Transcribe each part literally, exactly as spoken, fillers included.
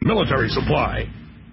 Military Supply.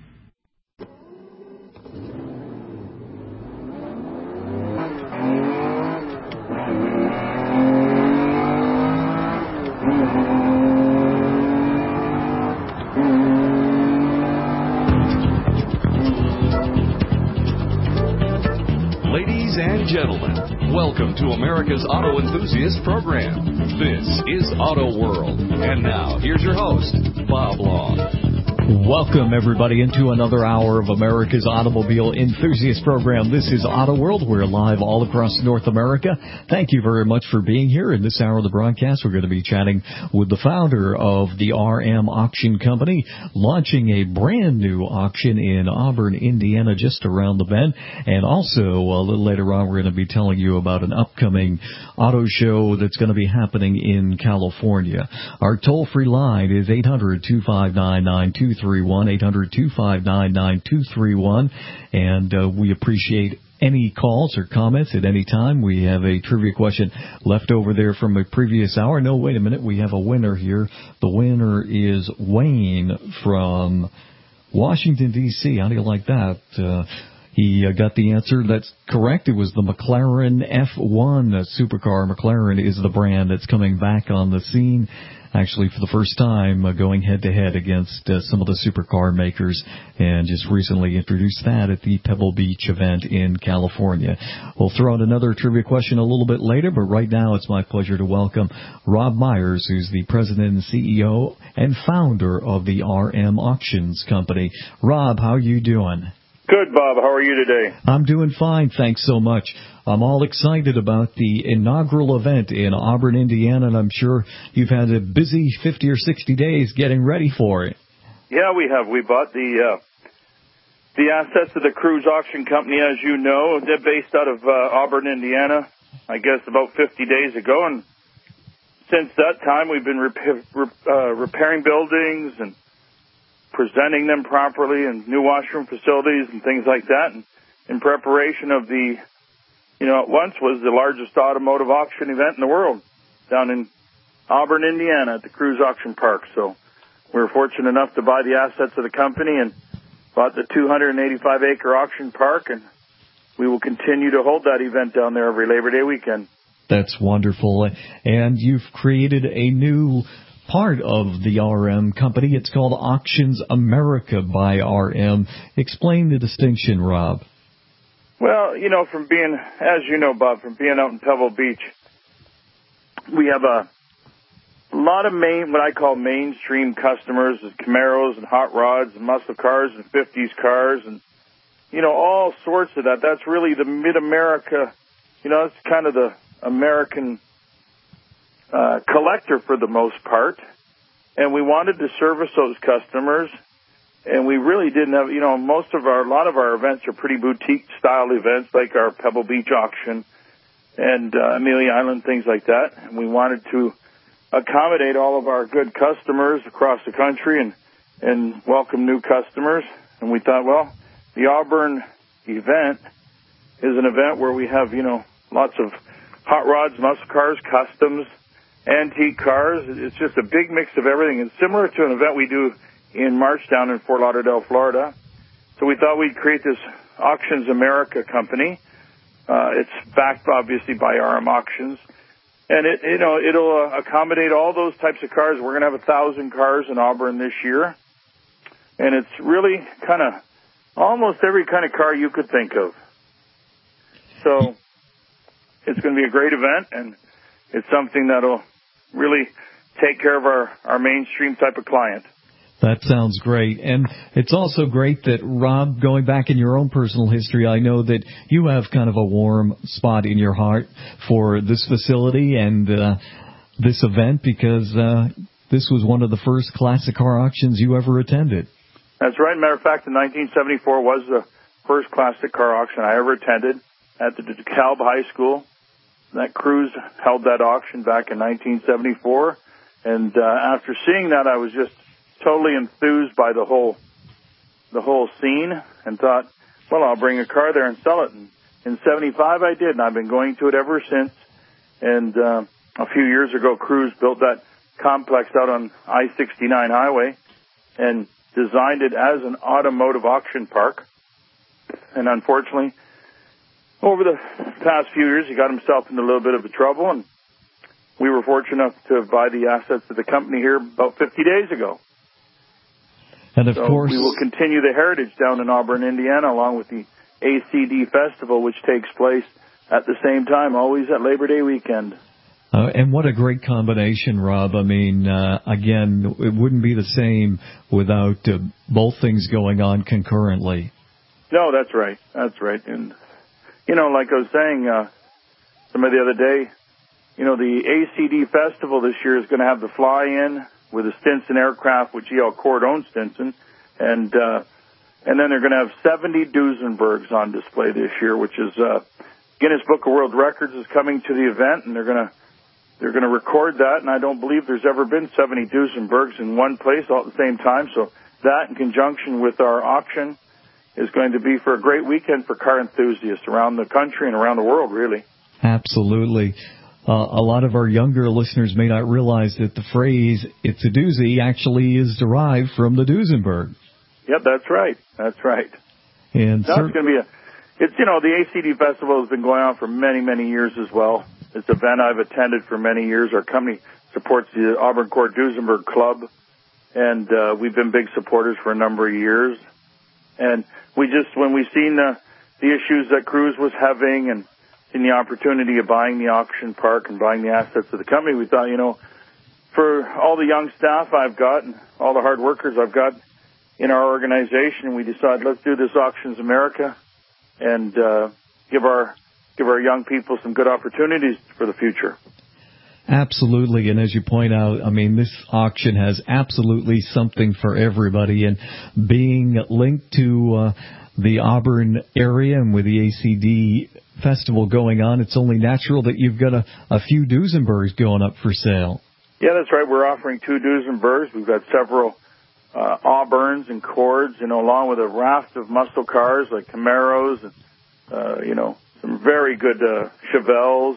Ladies and gentlemen, welcome to America's Auto Enthusiast Program. This is Auto World. And now, here's your host, Bob Long. Welcome, everybody, into another hour of America's Automobile Enthusiast Program. This is Auto World. We're live all across North America. Thank you very much for being here. In this hour of the broadcast, we're going to be chatting with the founder of the R M Auction Company, launching a brand new auction in Auburn, Indiana, just around the bend. And also, a little later on, we're going to be telling you about an upcoming auto show that's going to be happening in California. Our toll-free line is eight hundred, two five nine, nine two three one, eight hundred, two five nine, nine two three one, and uh, we appreciate any calls or comments at any time. We have a trivia question left over there from a previous hour. No, wait a minute, we have a winner here. The winner is Wayne from Washington, D C How do you like that? Uh, He uh, got the answer that's correct. It was the McLaren F one supercar. McLaren is the brand that's coming back on the scene, actually for the first time, uh, going head-to-head against uh, some of the supercar makers, and just recently introduced that at the Pebble Beach event in California. We'll throw out another trivia question a little bit later, but right now it's my pleasure to welcome Rob Myers, who's the president and C E O and founder of the R M Auctions Company. Rob, how are you doing? Good, Bob. How are you today? I'm doing fine. Thanks so much. I'm all excited about the inaugural event in Auburn, Indiana, and I'm sure you've had a busy fifty or sixty days getting ready for it. Yeah, we have. We bought the uh, the assets of the Cruise Auction Company, as you know. They're based out of uh, Auburn, Indiana, I guess about fifty days ago. And since that time, we've been rep- rep- uh, repairing buildings and presenting them properly and new washroom facilities and things like that, and in preparation of the, you know, at once was the largest automotive auction event in the world down in Auburn, Indiana at the Cruise Auction Park. So we were fortunate enough to buy the assets of the company and bought the two hundred eighty-five acre auction park, and we will continue to hold that event down there every Labor Day weekend. That's wonderful. And you've created a new part of the R M company. It's called Auctions America by R M. Explain the distinction, Rob. Well, you know, from being, as you know, Bob, from being out in Pebble Beach, we have a lot of main, what I call mainstream customers, Camaros and hot rods and muscle cars and fifties cars and, you know, all sorts of that. That's really the mid-America, you know, that's kind of the American Uh, collector for the most part, and we wanted to service those customers, and we really didn't have, you know, most of our, a lot of our events are pretty boutique style events, like our Pebble Beach auction and uh, Amelia Island, things like that, and we wanted to accommodate all of our good customers across the country and, and welcome new customers, and we thought, well, the Auburn event is an event where we have, you know, lots of hot rods, muscle cars, customs, antique cars. It's just a big mix of everything. It's similar to an event we do in March down in Fort Lauderdale, Florida. So we thought we'd create this Auctions America company. Uh, it's backed, obviously, by R M Auctions. And, it, you know, it'll uh, accommodate all those types of cars. We're going to have a thousand cars in Auburn this year. And it's really kind of almost every kind of car you could think of. So it's going to be a great event, and it's something that'll really take care of our, our mainstream type of client. That sounds great. And it's also great that, Rob, going back in your own personal history, I know that you have kind of a warm spot in your heart for this facility and uh, this event because uh, this was one of the first classic car auctions you ever attended. That's right. Matter of fact, in nineteen seventy-four was the first classic car auction I ever attended at the DeKalb High School. That Cruise held that auction back in nineteen seventy-four, and uh, after seeing that, I was just totally enthused by the whole the whole scene, and thought, well, I'll bring a car there and sell it. And in seventy-five, I did, and I've been going to it ever since. And uh, a few years ago, Cruise built that complex out on I sixty-nine highway, and designed it as an automotive auction park. And unfortunately, over the past few years, he got himself into a little bit of a trouble, and we were fortunate enough to buy the assets of the company here about fifty days ago. And of so course, we will continue the heritage down in Auburn, Indiana, along with the A C D Festival, which takes place at the same time, always at Labor Day weekend. Uh, and what a great combination, Rob. I mean, uh, again, it wouldn't be the same without uh, both things going on concurrently. No, that's right. That's right. And, you know, like I was saying uh, some of the other day, you know, the A C D Festival this year is going to have the fly-in with a Stinson aircraft, which E L Cord owns Stinson, and uh, and then they're going to have seventy Duesenbergs on display this year, which is uh, Guinness Book of World Records is coming to the event, and they're going to they're going to record that. And I don't believe there's ever been seventy Duesenbergs in one place all at the same time. So that, in conjunction with our auction, is going to be for a great weekend for car enthusiasts around the country and around the world, really. Absolutely. Uh, a lot of our younger listeners may not realize that the phrase, it's a doozy, actually is derived from the Duesenberg. Yep, that's right. That's right. And that's going to be a, it's, you know, the A C D Festival has been going on for many, many years as well. It's an event I've attended for many years. Our company supports the Auburn Court Duesenberg Club, and uh, we've been big supporters for a number of years. And we just, when we seen the, the issues that Cruise was having and in the opportunity of buying the auction park and buying the assets of the company, we thought, you know, for all the young staff I've got and all the hard workers I've got in our organization, we decided let's do this Auctions America and uh, give our give our young people some good opportunities for the future. Absolutely, and as you point out, I mean, this auction has absolutely something for everybody, and being linked to uh, the Auburn area and with the A C D Festival going on, it's only natural that you've got a, a few Duesenbergs going up for sale. Yeah, that's right. We're offering two Duesenbergs. We've got several uh, Auburns and Cords, you know, along with a raft of muscle cars like Camaros, and, uh, you know, some very good uh, Chevelles,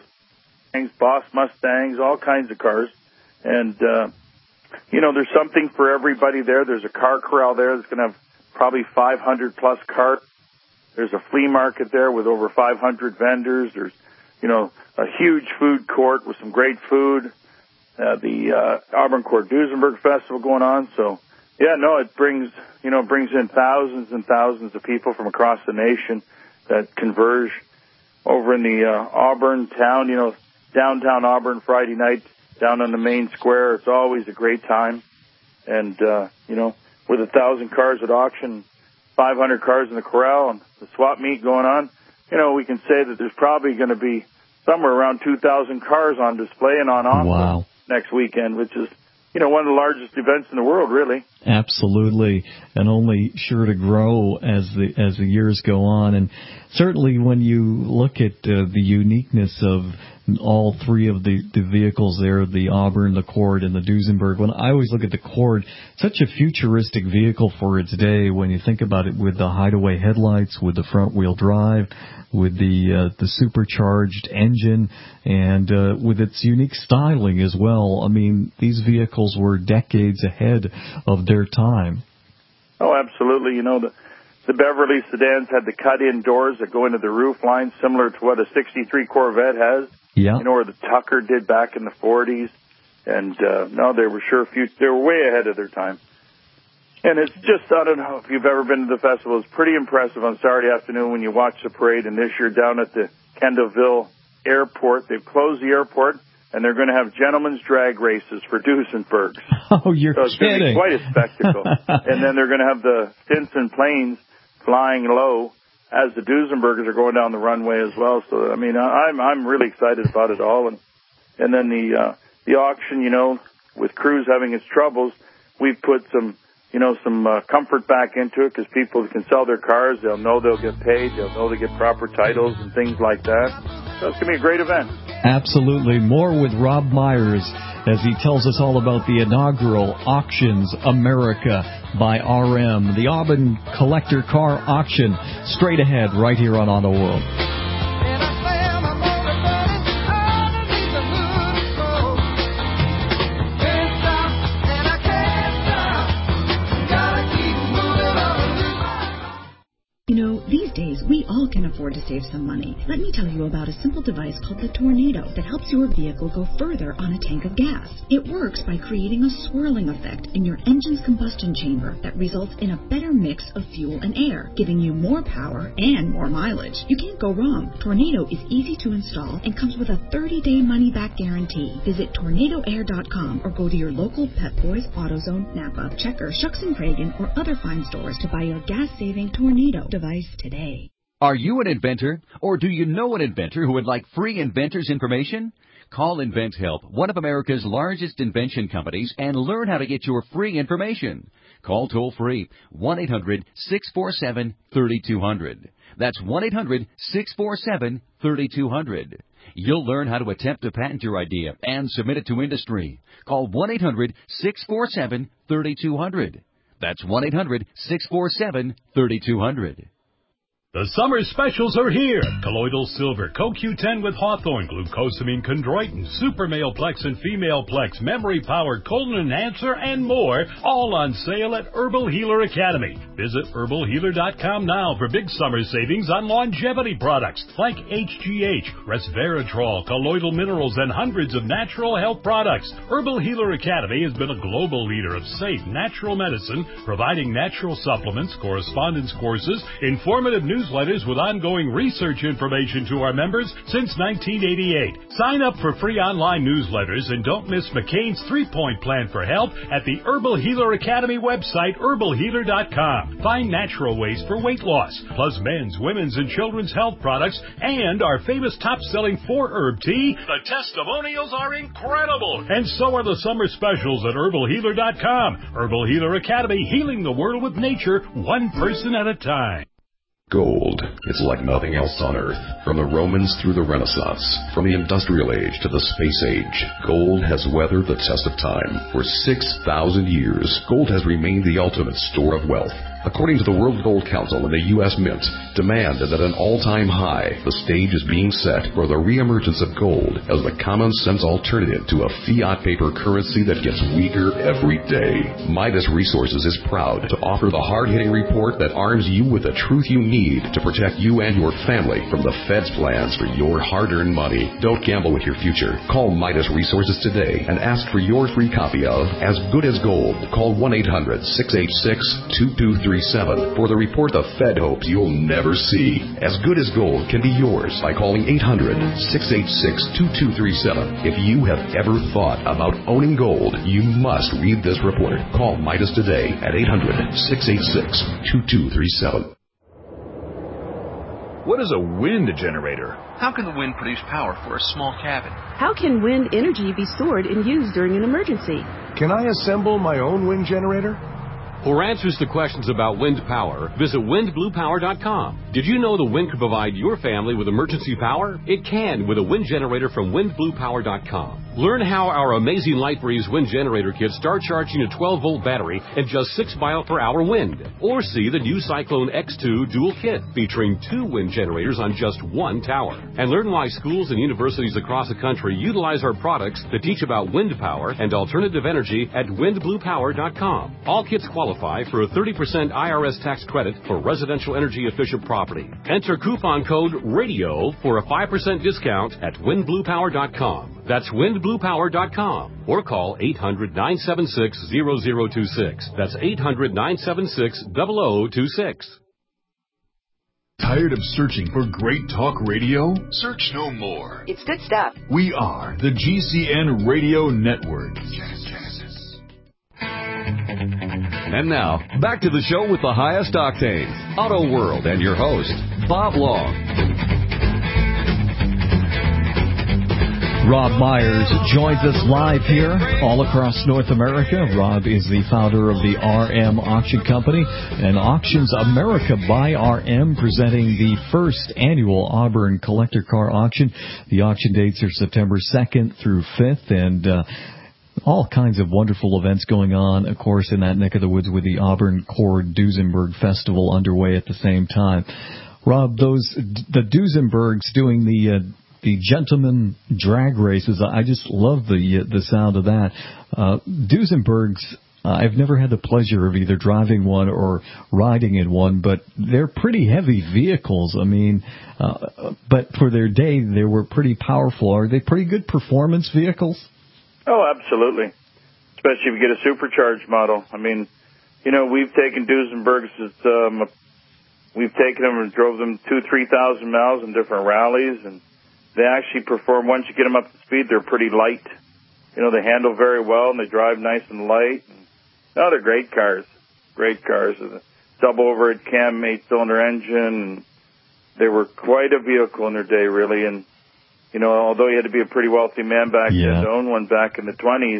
Boss Mustangs, all kinds of cars. And, uh, you know, there's something for everybody there. There's a car corral there that's going to have probably five hundred plus cars. There's a flea market there with over five hundred vendors. There's, you know, a huge food court with some great food. Uh, the uh, Auburn Court Duesenberg Festival going on. So, yeah, no, it brings, you know, brings in thousands and thousands of people from across the nation that converge over in the uh, Auburn town, you know, downtown Auburn Friday night down on the main square. It's always a great time. And, uh, you know, with a thousand cars at auction, five hundred cars in the corral, and the swap meet going on, you know, we can say that there's probably going to be somewhere around two thousand cars on display and on offer wow. next weekend, which is, you know, one of the largest events in the world, really. Absolutely, and only sure to grow as the as the years go on. And certainly when you look at uh, the uniqueness of all three of the, the vehicles there, the Auburn, the Cord, and the Duesenberg. When I always look at the Cord, such a futuristic vehicle for its day when you think about it, with the hideaway headlights, with the front-wheel drive, with the uh, the supercharged engine, and uh, with its unique styling as well. I mean, these vehicles were decades ahead of their time. Oh, absolutely. You know, the The Beverly sedans had the cut-in doors that go into the roof line, similar to what a sixty-three Corvette has. Yeah. You know, or the Tucker did back in the forties. And, uh, no, they were sure few, they were way ahead of their time. And it's just, I don't know if you've ever been to the festival, it's pretty impressive on Saturday afternoon when you watch the parade. And this year down at the Kendallville Airport, they've closed the airport, and they're going to have gentlemen's drag races for Duesenbergs. Oh, you're so it's kidding. Going to be quite a spectacle. And then they're going to have the Stinson planes flying low as the Duesenbergers are going down the runway as well. So, I mean, I'm I'm really excited about it all. And and then the uh, the auction, you know, with Cruise having its troubles, we've put some, you know, some uh, comfort back into it because people can sell their cars. They'll know they'll get paid. They'll know they get proper titles and things like that. So it's going to be a great event. Absolutely. More with Rob Myers as he tells us all about the inaugural Auctions America by R M, the Auburn Collector Car Auction, straight ahead right here on Auto World. Keep days, we all can afford to save some money. Let me tell you about a simple device called the Tornado that helps your vehicle go further on a tank of gas. It works by creating a swirling effect in your engine's combustion chamber that results in a better mix of fuel and air, giving you more power and more mileage. You can't go wrong. Tornado is easy to install and comes with a thirty-day money-back guarantee. Visit tornado air dot com or go to your local Pep Boys, AutoZone, Napa, Checker, Shucks and Cragen, or other fine stores to buy your gas-saving Tornado device today. Are you an inventor, or do you know an inventor who would like free inventor's information? Call InventHelp, one of America's largest invention companies, and learn how to get your free information. Call toll-free one eight hundred six four seven three two zero zero. That's one eight hundred six four seven three two zero zero. You'll learn how to attempt to patent your idea and submit it to industry. Call one eight hundred six four seven three two zero zero. That's one eight hundred six four seven three two zero zero. The summer specials are here. Colloidal Silver, Co Q ten with Hawthorne, Glucosamine Chondroitin, Super Male Plex and Female Plex, Memory Power, Colon Enhancer, and more, all on sale at Herbal Healer Academy. Visit herbal healer dot com now for big summer savings on longevity products like H G H, Resveratrol, colloidal minerals, and hundreds of natural health products. Herbal Healer Academy has been a global leader of safe, natural medicine, providing natural supplements, correspondence courses, informative newsletters with ongoing research information to our members since nineteen eighty-eight. Sign up for free online newsletters and don't miss McCain's three-point plan for health at the Herbal Healer Academy website, herbal healer dot com. Find natural ways for weight loss, plus men's, women's, and children's health products, and our famous top-selling four-herb tea. The testimonials are incredible, and so are the summer specials at herbal healer dot com. Herbal Healer Academy, healing the world with nature, one person at a time. Gold is like nothing else on Earth. From the Romans through the Renaissance, from the Industrial Age to the Space Age, gold has weathered the test of time. For six thousand years, gold has remained the ultimate store of wealth. According to the World Gold Council and the U S Mint, demand is at an all-time high. The stage is being set for the reemergence of gold as the common-sense alternative to a fiat paper currency that gets weaker every day. Midas Resources is proud to offer the hard-hitting report that arms you with the truth you need to protect you and your family from the Fed's plans for your hard-earned money. Don't gamble with your future. Call Midas Resources today and ask for your free copy of As Good as Gold. Call one eight hundred six eight six two two three seven for the report the Fed hopes you'll never see. As Good as Gold can be yours by calling eight hundred six eight six two two three seven. If you have ever thought about owning gold, you must read this report. Call Midas today at eight hundred six eight six two two three seven. What is a wind generator? How can the wind produce power for a small cabin? How can wind energy be stored and used during an emergency? Can I assemble my own wind generator? For answers to questions about wind power, visit wind blue power dot com. Did you know the wind could provide your family with emergency power? It can with a wind generator from wind blue power dot com. Learn how our amazing LightBreeze wind generator kits start charging a twelve volt battery at just six mile per hour wind. Or see the new Cyclone X two dual kit featuring two wind generators on just one tower. And learn why schools and universities across the country utilize our products to teach about wind power and alternative energy at wind blue power dot com. All kits qualify for a thirty percent I R S tax credit for residential energy efficient property. Enter coupon code RADIO for a five percent discount at wind blue power dot com. That's wind blue power dot com. Or call eight hundred nine seven six zero zero two six. That's eight hundred nine seven six zero zero two six. Tired of searching for great talk radio? Search no more. It's good stuff. We are the G C N Radio Network. Yes, Genesis. And now, back to the show with the highest octane, Auto World, and your host, Bob Long. Rob Myers joins us live here all across North America. Rob is the founder of the R M Auction Company and Auctions America by R M, presenting the first annual Auburn Collector Car Auction. The auction dates are September second through fifth, and uh, all kinds of wonderful events going on, of course, in that neck of the woods with the Auburn Cord Duesenberg Festival underway at the same time. Rob, those the Duesenbergs doing the uh, the gentleman drag races, I just love the the sound of that. Uh, Duesenbergs Uh, I've never had the pleasure of either driving one or riding in one, but they're pretty heavy vehicles. I mean, uh, but for their day, they were pretty powerful. Are they pretty good performance vehicles? Oh, absolutely. Especially if you get a supercharged model. I mean, you know, we've taken Duesenbergs, um, we've taken them and drove them two, three thousand miles in different rallies, and they actually perform. Once you get them up to speed, they're pretty light. You know, they handle very well, and they drive nice and light. No, they're great cars. Great cars. A double overhead cam, eight-cylinder engine. And they were quite a vehicle in their day, really. And, you know, although you had to be a pretty wealthy man back yeah. then to own one back in the twenties,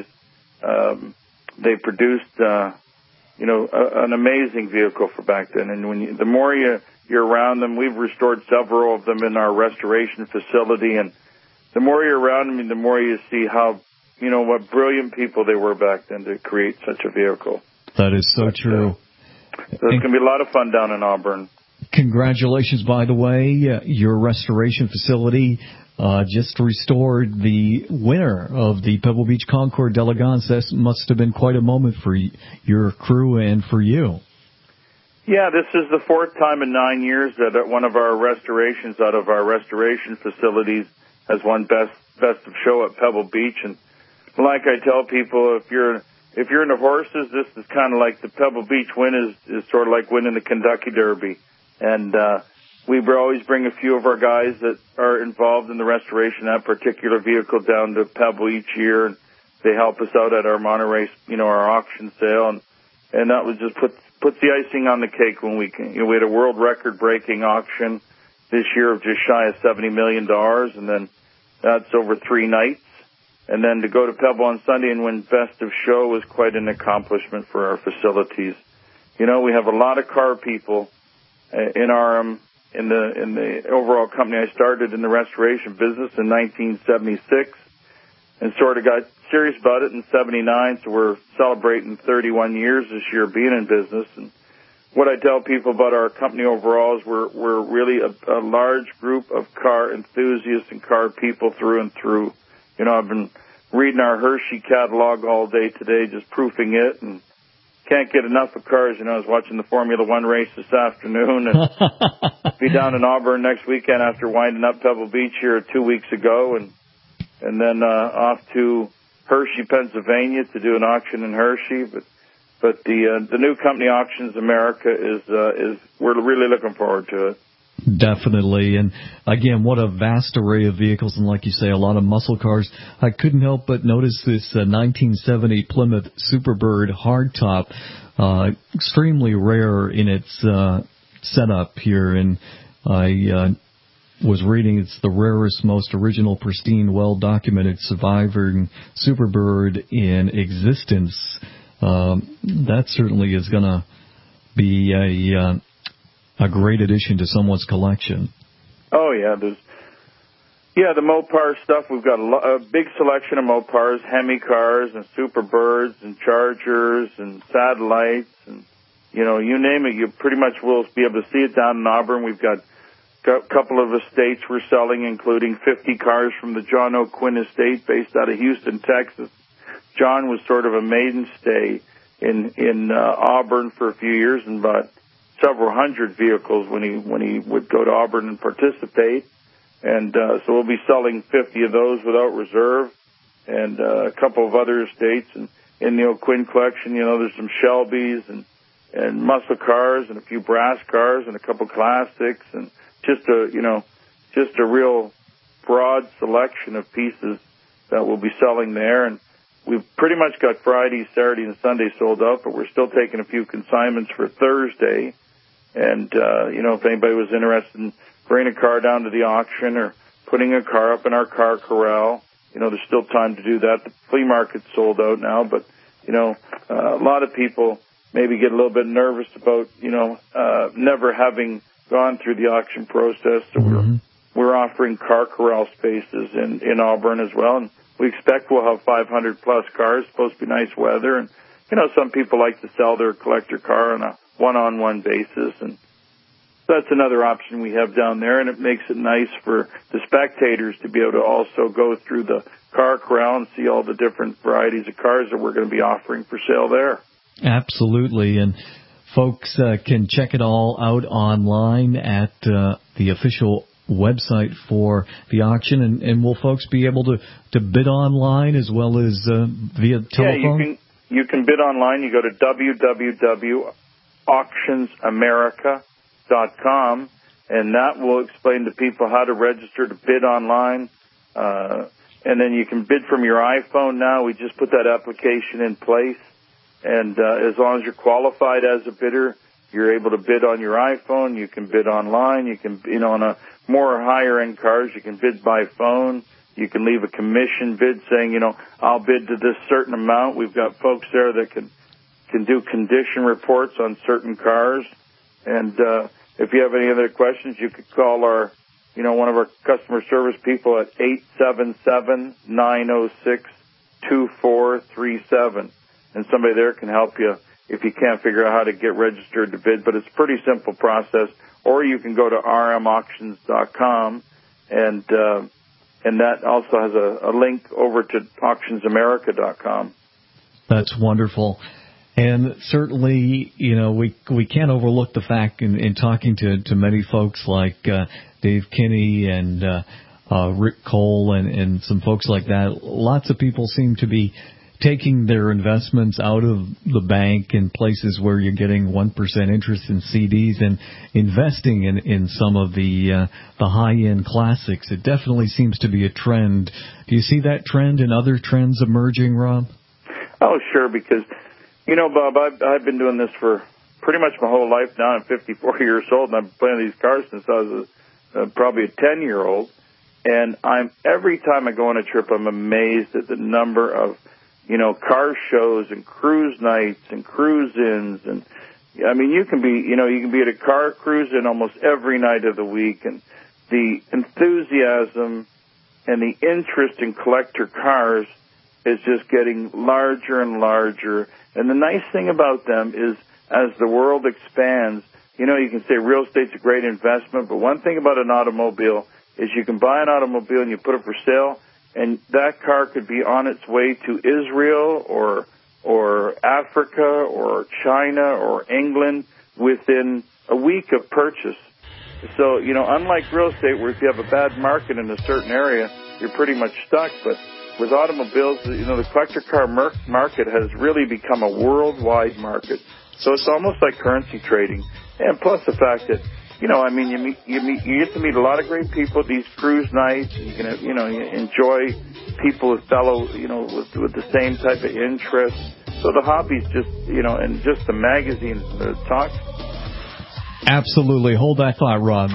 um, they produced, uh, you know, a, an amazing vehicle for back then. And when you, the more you, you're around them, we've restored several of them in our restoration facility. And the more you're around them, the more you see how, you know, what brilliant people they were back then to create such a vehicle. That is so but, true. Uh, so it's going to be a lot of fun down in Auburn. Congratulations, by the way. Uh, your restoration facility uh, just restored the winner of the Pebble Beach Concours d'Elegance. That must have been quite a moment for y- your crew and for you. Yeah, this is the fourth time in nine years that one of our restorations out of our restoration facilities has won best best of show at Pebble Beach. And like I tell people, if you're if you're into horses, this is kind of like the Pebble Beach win is, is sort of like winning the Kentucky Derby. And uh, we always bring a few of our guys that are involved in the restoration of that particular vehicle down to Pebble each year, and they help us out at our Monterey, you know, our auction sale, and and that was just put puts the icing on the cake when we can. You know, we had a world record breaking auction this year of just shy of seventy million dollars, and then that's over three nights. And then to go to Pebble on Sunday and win Best of Show was quite an accomplishment for our facilities. You know, we have a lot of car people in our um, in the in the overall company. I started in the restoration business in nineteen seventy-six and sort of got serious about it in seventy-nine. So we're celebrating thirty-one years this year being in business. And what I tell people about our company overall is we're we're really a, a large group of car enthusiasts and car people through and through. You know, I've been reading our Hershey catalog all day today, just proofing it, and can't get enough of cars. You know, I was watching the Formula One race this afternoon, and be down in Auburn next weekend after winding up Pebble Beach here two weeks ago, and and then uh, off to Hershey, Pennsylvania, to do an auction in Hershey. But but the uh, the new company Auctions America is uh, is we're really looking forward to it. Definitely. And again, what a vast array of vehicles, and like you say, a lot of muscle cars. I couldn't help but notice this uh, nineteen seventy Plymouth Superbird hardtop, uh, extremely rare in its uh, setup here. And I uh, was reading it's the rarest, most original, pristine, well-documented surviving Superbird in existence. Um, that certainly is going to be a... Uh, A great addition to someone's collection. Oh, yeah. There's, yeah, the Mopar stuff. We've got a, lo- a big selection of Mopars, Hemi cars, and Superbirds, and Chargers, and Satellites, and, you know, you name it, you pretty much will be able to see it down in Auburn. We've got a couple of estates we're selling, including fifty cars from the John O'Quinn estate based out of Houston, Texas. John was sort of a mainstay in, in uh, Auburn for a few years and bought several hundred vehicles when he when he would go to Auburn and participate, and uh, so we'll be selling fifty of those without reserve, and uh, a couple of other estates. And in the O'Quinn collection, you know, there's some Shelbys and and muscle cars and a few brass cars and a couple classics, and just a you know just a real broad selection of pieces that we'll be selling there. And we've pretty much got Friday, Saturday, and Sunday sold out, but we're still taking a few consignments for Thursday. And, uh, you know, if anybody was interested in bringing a car down to the auction or putting a car up in our car corral, you know, there's still time to do that. The flea market's sold out now, but, you know, uh, a lot of people maybe get a little bit nervous about, you know, uh, never having gone through the auction process. So mm-hmm. we're, we're offering car corral spaces in, in Auburn as well. And we expect we'll have five hundred plus cars. It's supposed to be nice weather. And, you know, some people like to sell their collector car on a one-on-one basis, and that's another option we have down there, and it makes it nice for the spectators to be able to also go through the car corral and see all the different varieties of cars that we're going to be offering for sale there. Absolutely. And folks uh, can check it all out online at uh, the official website for the auction. And, and will folks be able to, to bid online as well as uh, via telephone? Yeah, you can, you can bid online. You go to w w w dot auctions america dot com, and that will explain to people how to register to bid online. Uh, and then you can bid from your iPhone now. We just put that application in place. And uh, as long as you're qualified as a bidder, you're able to bid on your iPhone. You can bid online. You can, you know, on a more higher-end cars, you can bid by phone. You can leave a commission bid saying, you know, I'll bid to this certain amount. We've got folks there that can can do condition reports on certain cars. And uh, if you have any other questions, you could call our, you know, one of our customer service people at eight seven seven, nine oh six, two four three seven. And somebody there can help you if you can't figure out how to get registered to bid. But it's a pretty simple process. Or you can go to r m auctions dot com, and uh, and that also has a, a link over to auctions america dot com. That's wonderful. And certainly, you know, we we can't overlook the fact in, in talking to, to many folks like uh, Dave Kinney and uh, uh, Rick Cole and, and some folks like that, lots of people seem to be taking their investments out of the bank in places where you're getting one percent interest in C Ds and investing in, in some of the uh, the high-end classics. It definitely seems to be a trend. Do you see that trend and other trends emerging, Rob? Oh, sure, because, you know, Bob, I've, I've been doing this for pretty much my whole life now. I'm fifty-four years old, and I've been playing these cars since I was a, uh, probably a ten-year-old. And I'm every time I go on a trip, I'm amazed at the number of you know, car shows and cruise nights and cruise-ins. And, I mean, you can be, you know, you can be at a car cruise-in almost every night of the week. And the enthusiasm and the interest in collector cars is just getting larger and larger. And the nice thing about them is as the world expands, you know, you can say real estate's a great investment, but one thing about an automobile is you can buy an automobile and you put it for sale, and that car could be on its way to Israel or or Africa or China or England within a week of purchase. So, you know, unlike real estate where if you have a bad market in a certain area, you're pretty much stuck. But with automobiles, you know, the collector car market has really become a worldwide market. So it's almost like currency trading. And plus the fact that, you know, I mean, you meet, you meet, you get to meet a lot of great people at these cruise nights. You can, you know, you enjoy people with fellow, you know, with, with the same type of interests. So the hobby's just, you know, and just the magazines, the talk. Absolutely. Hold that thought, Rob.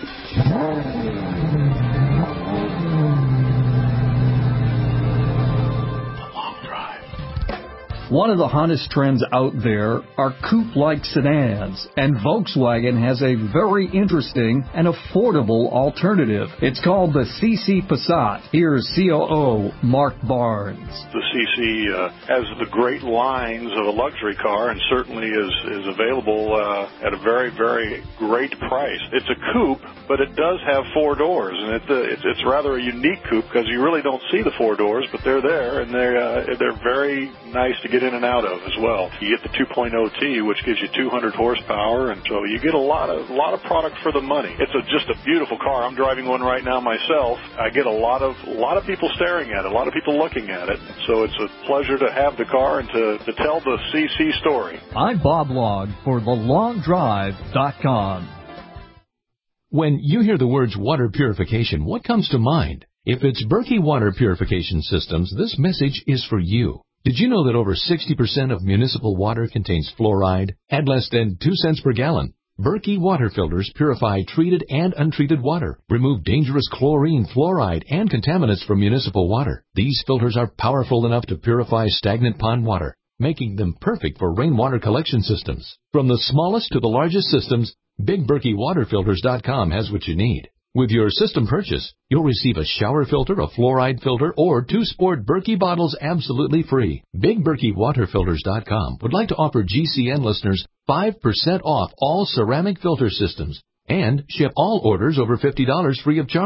One of the hottest trends out there are coupe-like sedans, and Volkswagen has a very interesting and affordable alternative. It's called the C C Passat. Here's C O O Mark Barnes. The C C uh, has the great lines of a luxury car and certainly is, is available uh, at a very, very great price. It's a coupe, but it does have four doors, and it's, a, it's, it's rather a unique coupe because you really don't see the four doors, but they're there, and they're, uh, they're very nice to get in and out of as well. You get the two point oh T, which gives you two hundred horsepower, and so you get a lot of a lot of product for the money. It's a, just a beautiful car. I'm driving one right now myself. I get a lot of a lot of people staring at it, a lot of people looking at it. So it's a pleasure to have the car and to, to tell the C C story. I'm Bob Log for the long drive dot com. When you hear the words water purification, what comes to mind? If it's Berkey Water Purification Systems, this message is for you. Did you know that over sixty percent of municipal water contains fluoride at less than two cents per gallon? Berkey water filters purify treated and untreated water, remove dangerous chlorine, fluoride, and contaminants from municipal water. These filters are powerful enough to purify stagnant pond water, making them perfect for rainwater collection systems. From the smallest to the largest systems, Big Berkey Water Filters dot com has what you need. With your system purchase, you'll receive a shower filter, a fluoride filter, or two sport Berkey bottles absolutely free. Big Berkey Water Filters dot com would like to offer G C N listeners five percent off all ceramic filter systems and ship all orders over fifty dollars free of charge.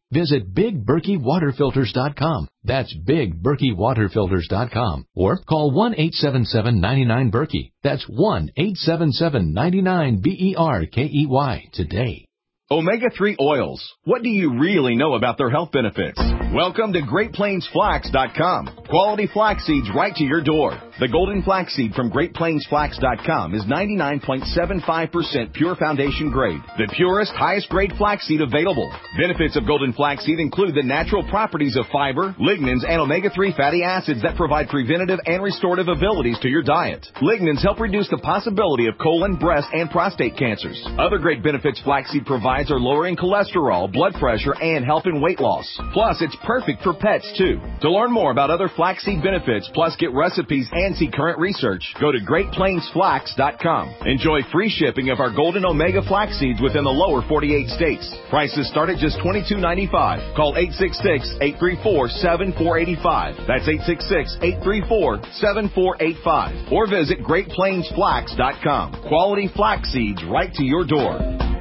Visit Big Berkey Water Filters dot com. That's Big Berkey Water Filters dot com. Or call one eight seven seven, nine nine, Berkey. That's one eight seven seven, nine nine, B E R K E Y today. Omega three oils. What do you really know about their health benefits? Welcome to Great Plains Flax dot com. Quality flax seeds right to your door. The golden flaxseed from Great Plains Flax dot com is ninety-nine point seven five percent pure foundation grade, the purest, highest grade flaxseed available. Benefits of golden flaxseed include the natural properties of fiber, lignans, and omega three fatty acids that provide preventative and restorative abilities to your diet. Lignans help reduce the possibility of colon, breast, and prostate cancers. Other great benefits flaxseed provides are lowering cholesterol, blood pressure, and helping weight loss. Plus, it's perfect for pets, too. To learn more about other flaxseed benefits, plus get recipes and see current research, go to Great Plains Flax dot com. Enjoy free shipping of our golden omega flax seeds within the lower forty-eight states. Prices start at just twenty-two ninety-five. Call eight six six, eight three four, seven four eight five. That's eight six six, eight three four, seven four eight five. Or visit Great Plains Flax dot com. Quality flax seeds right to your door.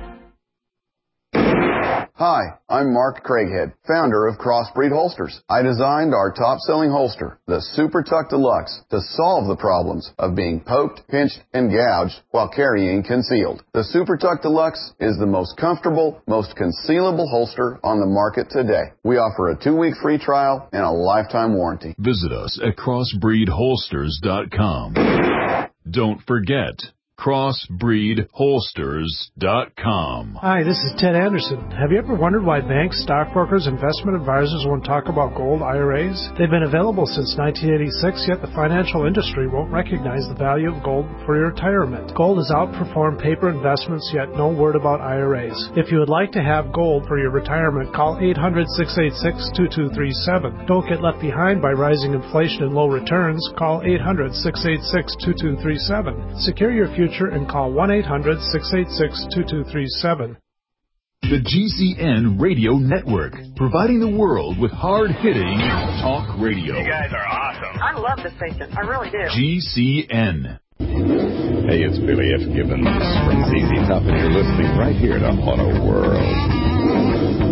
Hi, I'm Mark Craighead, founder of Crossbreed Holsters. I designed our top-selling holster, the Super Tuck Deluxe, to solve the problems of being poked, pinched, and gouged while carrying concealed. The Super Tuck Deluxe is the most comfortable, most concealable holster on the market today. We offer a two-week free trial and a lifetime warranty. Visit us at Crossbreed Holsters dot com. Don't forget, Crossbreed Holsters dot com. Hi, this is Ted Anderson. Have you ever wondered why banks, stockbrokers, investment advisors won't talk about gold I R As? They've been available since nineteen eighty-six, yet the financial industry won't recognize the value of gold for your retirement. Gold has outperformed paper investments, yet no word about I R As. If you would like to have gold for your retirement, call eight hundred, six eight six, two two three seven. Don't get left behind by rising inflation and low returns. Call eight hundred, six eight six, two two three seven. Secure your future and call one eight hundred, six eight six, two two three seven. The G C N Radio Network, providing the world with hard-hitting talk radio. You guys are awesome. I love this station. I really do. G C N. Hey, it's Billy F. Gibbons from Z Z Top, and you're listening right here to Auto World.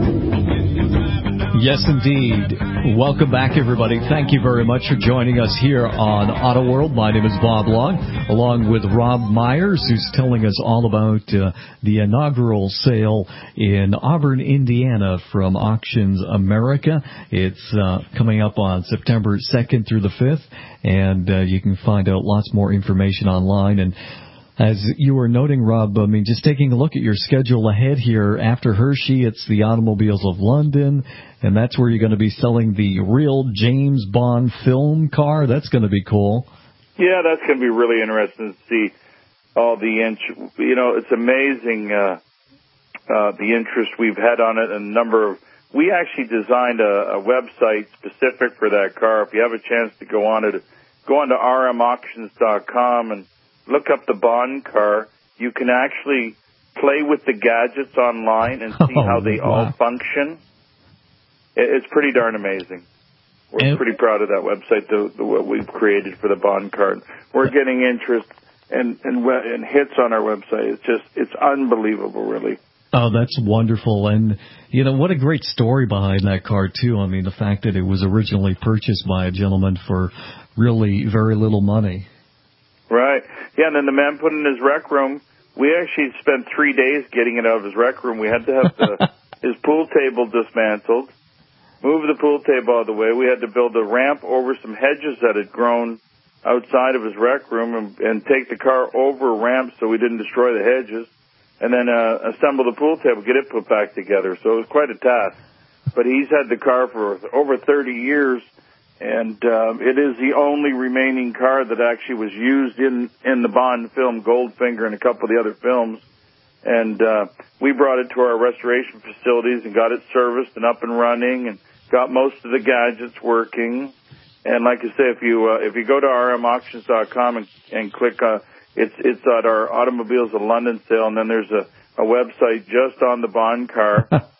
Yes, indeed. Welcome back, everybody. Thank you very much for joining us here on Auto World. My name is Bob Long, along with Rob Myers, who's telling us all about uh, the inaugural sale in Auburn, Indiana from Auctions America. It's uh, coming up on September second through the fifth, and uh, you can find out lots more information online. And as you were noting, Rob, I mean, just taking a look at your schedule ahead here, after Hershey, it's the Automobiles of London, and that's where you're going to be selling the real James Bond film car. That's going to be cool. Yeah, that's going to be really interesting to see all the inch. You know, it's amazing uh, uh, the interest we've had on it, and a number of. We actually designed a, a website specific for that car. If you have a chance to go on it, go on to R M auctions dot com and look up the Bond car. You can actually play with the gadgets online and see oh, how they wow. all function. It's pretty darn amazing. We're and, pretty proud of that website, the, the what we've created for the Bond car. We're getting interest and, and and hits on our website. It's just it's unbelievable, really. Oh, that's wonderful. And, you know, what a great story behind that car, too. I mean, the fact that it was originally purchased by a gentleman for really very little money. Right. Yeah, and then the man put it in his rec room. We actually spent three days getting it out of his rec room. We had to have the, his pool table dismantled, move the pool table out of the way. We had to build a ramp over some hedges that had grown outside of his rec room and, and take the car over a ramp so we didn't destroy the hedges, and then uh, assemble the pool table, get it put back together. So it was quite a task. But he's had the car for over thirty years. And um, it is the only remaining car that actually was used in, in the Bond film Goldfinger and a couple of the other films. And uh, we brought it to our restoration facilities and got it serviced and up and running and got most of the gadgets working. And like I say, if you uh, if you go to R M auctions dot com and, and click, uh, it's it's at our Automobiles of London sale, and then there's a, a website just on the Bond car.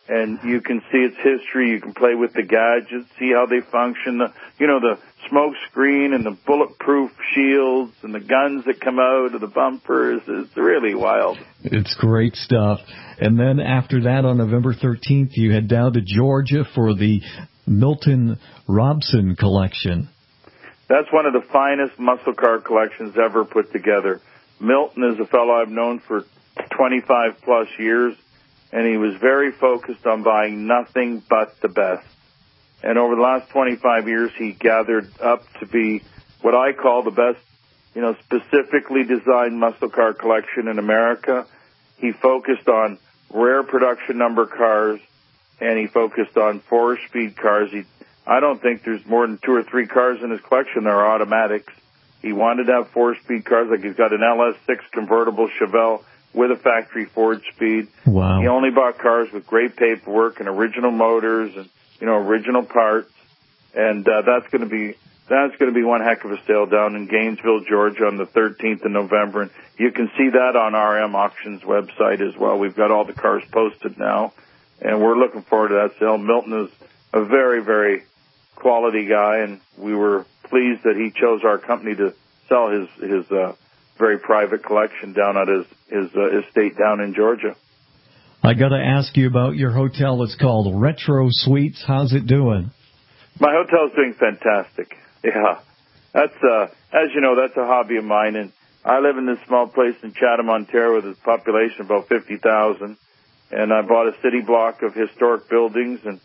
and you can see its history. You can play with the gadgets, see how they function. The, you know, the smoke screen and the bulletproof shields and the guns that come out of the bumpers. It's really wild. It's great stuff. And then after that, on November thirteenth, you head down to Georgia for the Milton Robson collection. That's one of the finest muscle car collections ever put together. Milton is a fellow I've known for twenty-five plus years, and he was very focused on buying nothing but the best. And over the last twenty-five years, he gathered up to be what I call the best, you know, specifically designed muscle car collection in America. He focused on rare production number cars, and he focused on four-speed cars. He, I don't think there's more than two or three cars in his collection that are automatics. He wanted to have four-speed cars, like he's got an L S six convertible Chevelle with a factory Ford speed. Wow. He only bought cars with great paperwork and original motors and, you know, original parts. And uh, that's going to be that's going to be one heck of a sale down in Gainesville, Georgia on the thirteenth of November. And you can see that on R M Auctions website as well. We've got all the cars posted now, and we're looking forward to that sale. Milton is a very, very quality guy, and we were pleased that he chose our company to sell his his uh, very private collection down at his his uh, estate down in Georgia. I got to ask you about your hotel. It's called Retro Suites. How's it doing? My hotel's doing fantastic. Yeah, that's uh, as you know, that's a hobby of mine, and I live in this small place in Chatham, Ontario, with a population of about fifty thousand, and I bought a city block of historic buildings and.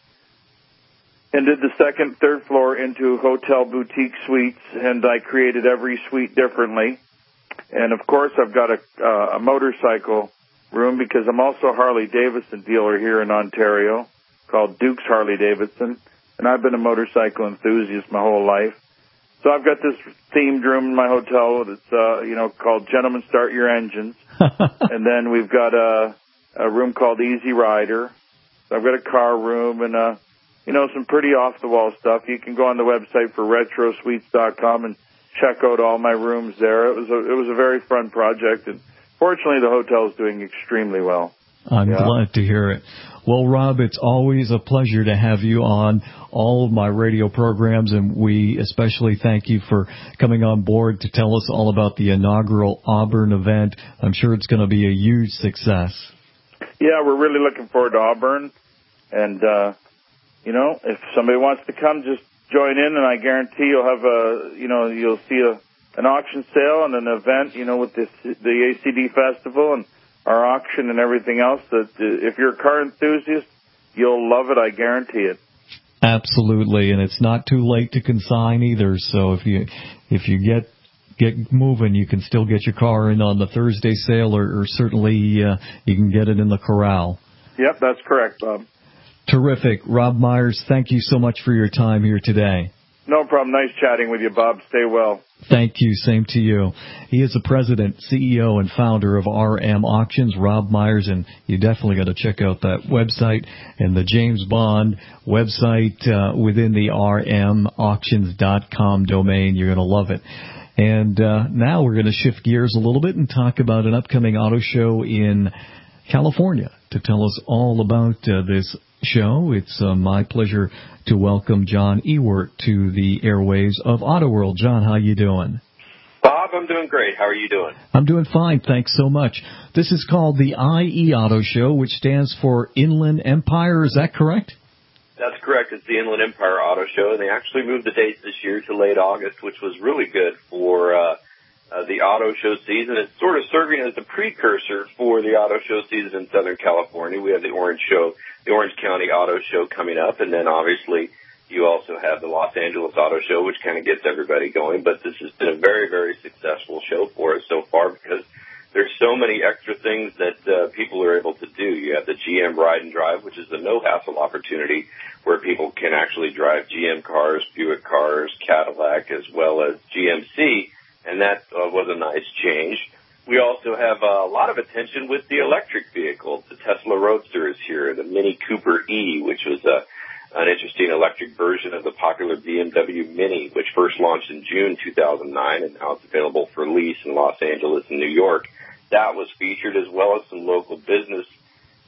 and did the second, third floor into hotel boutique suites, and I created every suite differently. And, of course, I've got a, uh, a motorcycle room because I'm also a Harley-Davidson dealer here in Ontario called Duke's Harley-Davidson, and I've been a motorcycle enthusiast my whole life. So I've got this themed room in my hotel that's, uh, you know, called Gentlemen Start Your Engines. And then we've got a, a room called Easy Rider. So I've got a car room and a You know, some pretty off-the-wall stuff. You can go on the website for retro suites dot com and check out all my rooms there. It was a, it was a very fun project, and fortunately the hotel is doing extremely well. I'm yeah. glad to hear it. Well, Rob, it's always a pleasure to have you on all of my radio programs, and we especially thank you for coming on board to tell us all about the inaugural Auburn event. I'm sure it's going to be a huge success. Yeah, we're really looking forward to Auburn, and uh you know, if somebody wants to come, just join in, and I guarantee you'll have a, you know, you'll see a an auction sale and an event, you know, with this, the A C D Festival and our auction and everything else. That if you're a car enthusiast, you'll love it. I guarantee it. Absolutely, and it's not too late to consign either. So if you if you get get moving, you can still get your car in on the Thursday sale, or, or certainly uh, you can get it in the corral. Yep, that's correct, Bob. Terrific. Rob Myers, thank you so much for your time here today. No problem. Nice chatting with you, Bob. Stay well. Thank you. Same to you. He is the president, C E O, and founder of R M Auctions, Rob Myers, and you definitely got to check out that website and the James Bond website uh, within the R M auctions dot com domain. You're going to love it. And uh, now we're going to shift gears a little bit and talk about an upcoming auto show in California. To tell us all about uh, this show, it's uh, my pleasure to welcome John Ewert to the airwaves of Auto World. John, how you doing? Bob, I'm doing great. How are you doing? I'm doing fine, thanks so much. This is called the I E Auto Show, which stands for Inland Empire. Is that correct? That's correct. It's the Inland Empire Auto Show, and they actually moved the dates this year to late August, which was really good for uh, uh, the auto show season. It's sort of serving as the precursor for the auto show season in Southern California. We have the Orange Show, the Orange County Auto Show coming up, and then obviously you also have the Los Angeles Auto Show, which kind of gets everybody going. But this has been a very, very successful show for us so far because there's so many extra things that uh, people are able to do. You have the G M Ride and Drive, which is a no-hassle opportunity where people can actually drive G M cars, Buick cars, Cadillac, as well as G M C, and that uh, was a nice change. We also have uh, a lot of attention with the electric vehicles. The Tesla Roadster is here, the Mini Cooper E, which was a, an interesting electric version of the popular B M W Mini, which first launched in June two thousand nine, and now it's available for lease in Los Angeles and New York. That was featured, as well as some local business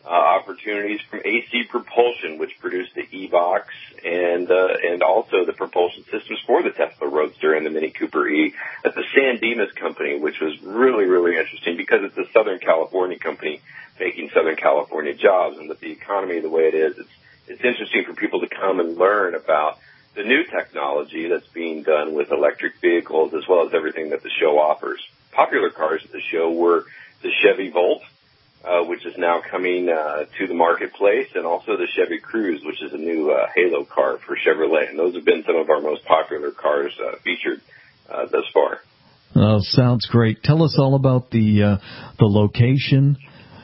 uh, opportunities from A C Propulsion, which produced the E-Box and uh, and also the propulsion systems for the Tesla Roadster and the Mini Cooper E at the San Dimas Company, which was really, really interesting because it's a Southern California company making Southern California jobs. And with the economy the way it is, it's, it's interesting for people to come and learn about the new technology that's being done with electric vehicles as well as everything that the show offers. Popular cars at the show were the Chevy Volt, uh, which is now coming uh, to the marketplace, and also the Chevy Cruze, which is a new uh, halo car for Chevrolet. And those have been some of our most popular cars uh, featured uh, thus far. Oh, sounds great. Tell us all about the uh, the location,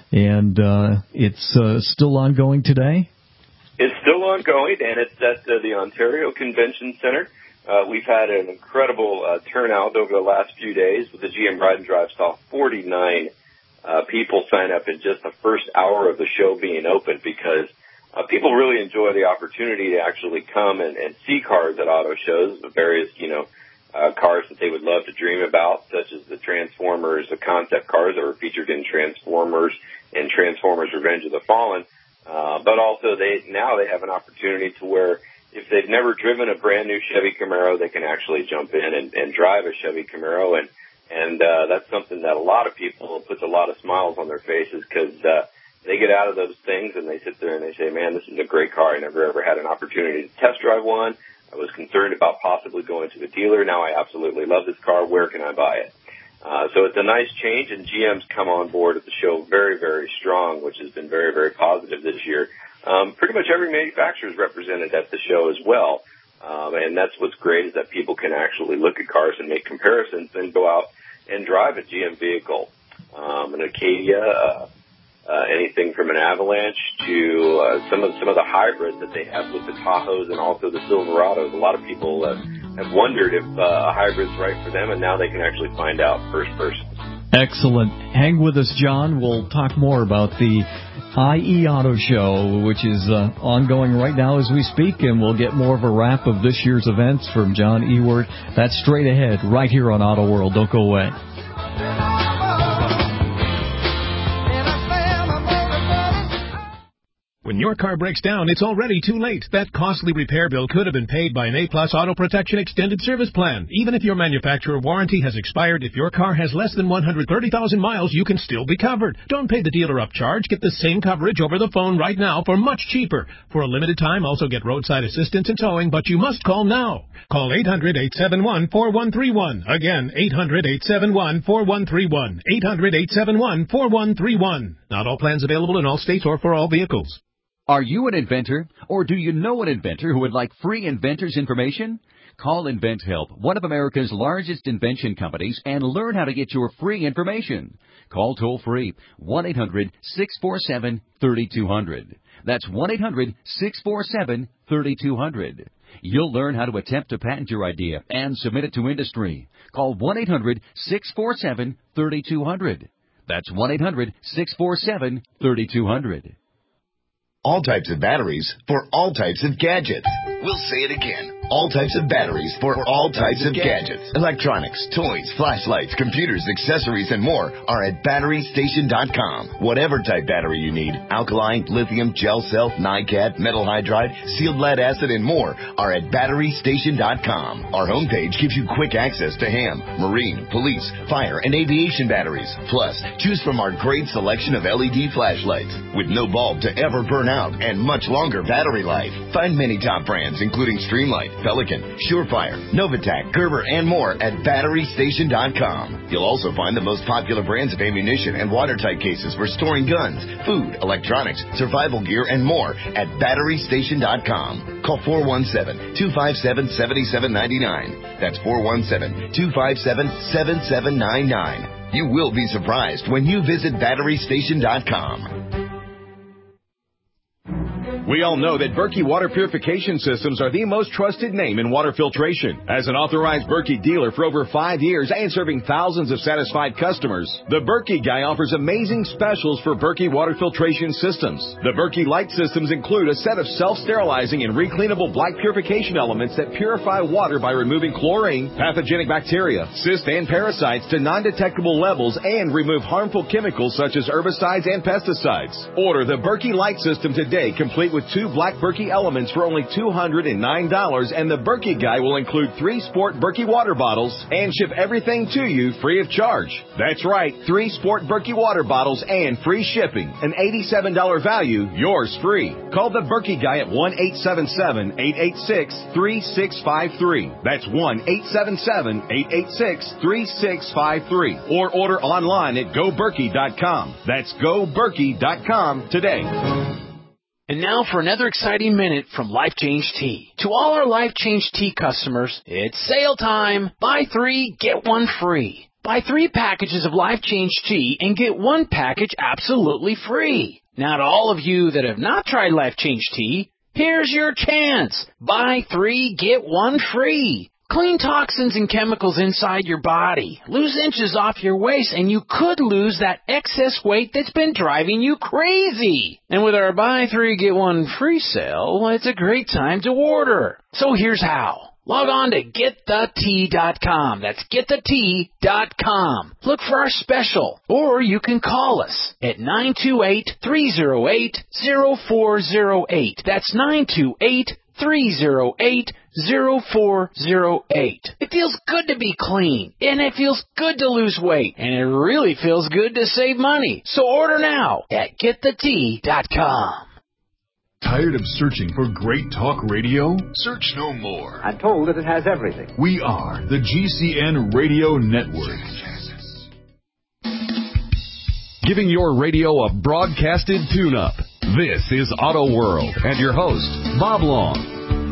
and uh, it's uh, still ongoing today? It's still ongoing, and it's at uh, the Ontario Convention Center. Uh, we've had an incredible uh, turnout over the last few days. With the G M Ride and Drive saw forty-nine uh, people sign up in just the first hour of the show being open because uh, people really enjoy the opportunity to actually come and, and see cars at auto shows, the various, you know, uh, cars that they would love to dream about, such as the Transformers, the concept cars that were featured in Transformers and Transformers Revenge of the Fallen. Uh, but also they, now they have an opportunity to where if they've never driven a brand new Chevy Camaro, they can actually jump in and, and drive a Chevy Camaro. And, and, uh, that's something that a lot of people puts a lot of smiles on their faces because, uh, they get out of those things and they sit there and they say, man, this is a great car. I never ever had an opportunity to test drive one. I was concerned about possibly going to a dealer. Now I absolutely love this car. Where can I buy it? Uh, so it's a nice change, and G M's come on board at the show very, very strong, which has been very, very positive this year. Um, pretty much every manufacturer is represented at the show as well, um, and that's what's great is that people can actually look at cars and make comparisons and go out and drive a G M vehicle. Um, an Acadia, uh, uh, anything from an Avalanche to uh, some of some of the hybrids that they have with the Tahoes and also the Silverados. A lot of people uh, have wondered if uh, a hybrid's right for them, and now they can actually find out first person. Excellent. Hang with us, John. We'll talk more about the I E Auto Show, which is uh, ongoing right now as we speak, and we'll get more of a wrap of this year's events from John Ewert. That's straight ahead right here on Auto World. Don't go away. When your car breaks down, it's already too late. That costly repair bill could have been paid by an A-Plus Auto Protection Extended Service Plan. Even if your manufacturer warranty has expired, if your car has less than one hundred thirty thousand miles, you can still be covered. Don't pay the dealer upcharge. Get the same coverage over the phone right now for much cheaper. For a limited time, also get roadside assistance and towing, but you must call now. Call eight hundred, eight seven one, four one three one. Again, eight hundred, eight seven one, four one three one. eight hundred, eight seven one, four one three one. Not all plans available in all states or for all vehicles. Are you an inventor, or do you know an inventor who would like free inventor's information? Call InventHelp, one of America's largest invention companies, and learn how to get your free information. Call toll-free one eight hundred, six four seven, three two zero zero. That's one eight hundred, six four seven, three two zero zero. You'll learn how to attempt to patent your idea and submit it to industry. Call one eight hundred, six four seven, three two zero zero. That's one eight hundred, six four seven, three two zero zero. All types of batteries for all types of gadgets. We'll say it again. All types of batteries for all types of gadgets. Electronics, toys, flashlights, computers, accessories, and more are at battery station dot com. Whatever type battery you need, alkaline, lithium, gel cell, NiCad, metal hydride, sealed lead acid, and more are at battery station dot com. Our homepage gives you quick access to ham, marine, police, fire, and aviation batteries. Plus, choose from our great selection of L E D flashlights with no bulb to ever burn out and much longer battery life. Find many top brands including Streamlight, Pelican, Surefire, Novatac, Gerber, and more at battery station dot com. You'll also find the most popular brands of ammunition and watertight cases for storing guns, food, electronics, survival gear, and more at battery station dot com. Call four one seven, two five seven, seven seven nine nine. That's four one seven, two five seven, seven seven nine nine. You will be surprised when you visit battery station dot com. We all know that Berkey Water Purification Systems are the most trusted name in water filtration. As an authorized Berkey dealer for over five years and serving thousands of satisfied customers, the Berkey Guy offers amazing specials for Berkey Water Filtration Systems. The Berkey Light Systems include a set of self-sterilizing and recleanable black purification elements that purify water by removing chlorine, pathogenic bacteria, cysts, and parasites to non-detectable levels and remove harmful chemicals such as herbicides and pesticides. Order the Berkey Light System today, complete with two black Berkey elements for only two hundred nine dollars, and the Berkey Guy will include three Sport Berkey water bottles and ship everything to you free of charge. That's right, three Sport Berkey water bottles and free shipping. An eighty-seven dollars value, yours free. Call the Berkey Guy at one eight seven seven, eight eight six, three six five three. That's one eight seven seven, eight eight six, three six five three. Or order online at go berkey dot com. That's go berkey dot com today. And now for another exciting minute from Life Change Tea. To all our Life Change Tea customers, it's sale time. Buy three, get one free. Buy three packages of Life Change Tea and get one package absolutely free. Now to all of you that have not tried Life Change Tea, here's your chance. Buy three, get one free. Clean toxins and chemicals inside your body. Lose inches off your waist, and you could lose that excess weight that's been driving you crazy. And with our buy three, get one free sale, it's a great time to order. So here's how. Log on to get the tea dot com. That's get the tea dot com. Look for our special. Or you can call us at nine two eight, three oh eight, oh four oh eight. That's nine two eight, three oh eight, oh four oh eight. It feels good to be clean, and it feels good to lose weight, and it really feels good to save money. So order now at get the tea dot com. Tired of searching for great talk radio? Search no more. I'm told that it has everything. We are the G C N Radio Network. Giving your radio a broadcasted tune-up. This is Auto World and your host, Bob Long.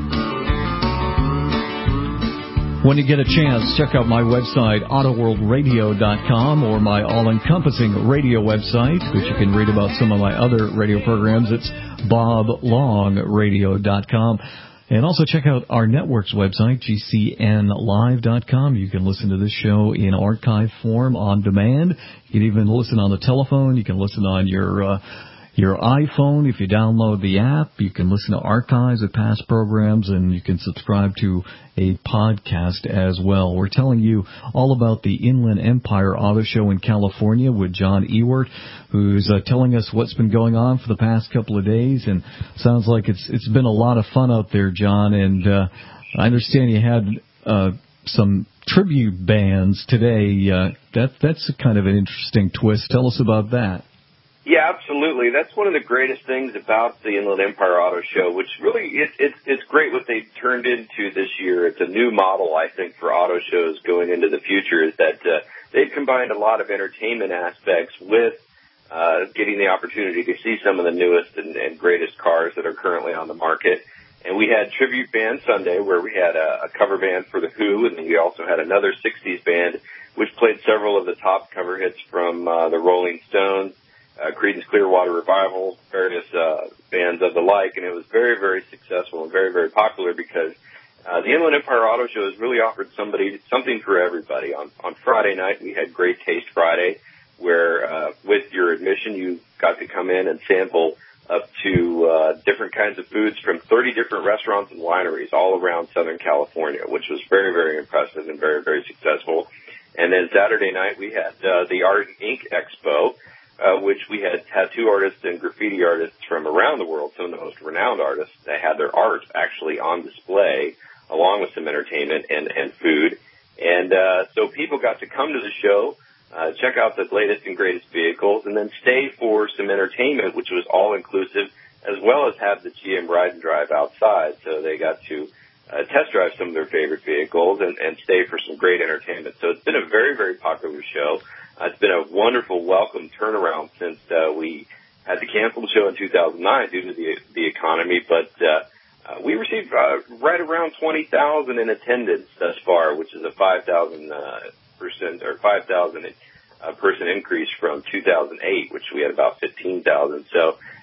When you get a chance, check out my website, auto world radio dot com, or my all-encompassing radio website, which you can read about some of my other radio programs. It's bob long radio dot com. And also check out our network's website, G C N live dot com. You can listen to this show in archive form on demand. You can even listen on the telephone. You can listen on your uh, your iPhone. If you download the app, you can listen to archives of past programs, and you can subscribe to a podcast as well. We're telling you all about the Inland Empire Auto Show in California with John Ewart, who's uh, telling us what's been going on for the past couple of days. And sounds like it's it's been a lot of fun out there, John. And uh, I understand you had uh, some tribute bands today. Uh, that that's kind of an interesting twist. Tell us about that. Yeah, absolutely. That's one of the greatest things about the Inland Empire Auto Show, which really, it, it, it's great what they've turned into this year. It's a new model, I think, for auto shows going into the future, is that uh, they've combined a lot of entertainment aspects with uh, getting the opportunity to see some of the newest and, and greatest cars that are currently on the market. And we had Tribute Band Sunday, where we had a, a cover band for The Who, and then we also had another sixties band, which played several of the top cover hits from uh, the Rolling Stones, Uh, Creedence Clearwater Revival, various uh, bands of the like, and it was very, very successful and very, very popular because uh, the Inland Empire Auto Show has really offered somebody something for everybody. On on Friday night, we had Great Taste Friday, where uh, with your admission, you got to come in and sample up to uh, different kinds of foods from thirty different restaurants and wineries all around Southern California, which was very, very impressive and very, very successful. And then Saturday night, we had uh, the Art and Ink Expo, Uh, which we had tattoo artists and graffiti artists from around the world, some of the most renowned artists that had their art actually on display, along with some entertainment and, and food. And uh, so people got to come to the show, uh, check out the latest and greatest vehicles, and then stay for some entertainment, which was all-inclusive, as well as have the G M Ride and Drive outside. So they got to uh, test drive some of their favorite vehicles and, and stay for some great entertainment. So it's been a very, very popular show. Uh, it's been a wonderful welcome turnaround since uh, we had to cancel the show in two thousand nine due to the the economy, but uh, uh, we received uh, right around twenty thousand in attendance thus far, which is a five thousand uh, percent or five thousand uh, person increase from two thousand eight, which we had about fifteen thousand. So